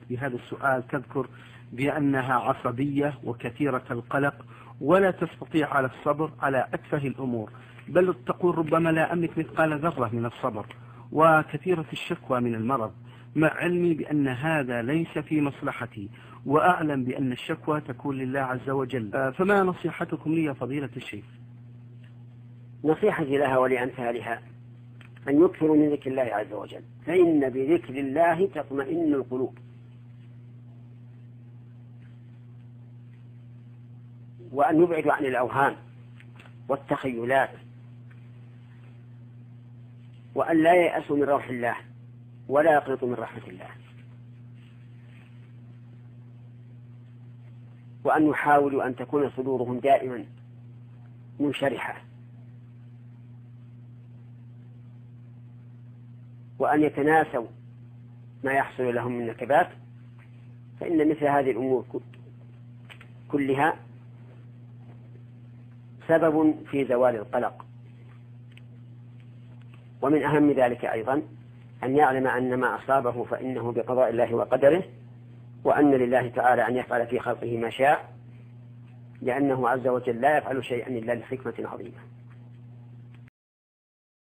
بهذا السؤال تذكر بأنها عصبية وكثيرة القلق ولا تستطيع على الصبر على أتفه الأمور، بل تقول ربما لا أملك مثقال ذرة من الصبر، وكثيرة الشكوى من المرض، مع علمي بأن هذا ليس في مصلحتي، وأعلم بأن الشكوى تكون لله عز وجل. فما نصيحتكم لي يا فضيلة الشيخ؟ نصيحتي لها ولأمثالها أن يكثروا من ذكر الله عز وجل، فإن بذكر الله تطمئن القلوب، وأن يبعدوا عن الأوهام والتخيلات، وأن لا ييأسوا من روح الله ولا يقنطوا من رحمة الله، وأن يحاولوا أن تكون صدورهم دائما منشرحة، وأن يتناسوا ما يحصل لهم من نكبات، فإن مثل هذه الأمور كلها سبب في زوال القلق. ومن أهم ذلك أيضا أن يعلم أن ما أصابه فإنه بقضاء الله وقدره، وأن لله تعالى أن يفعل في خلقه ما شاء، لأنه عز وجل لا يفعل شيئا إلا لحكمة عظيمة.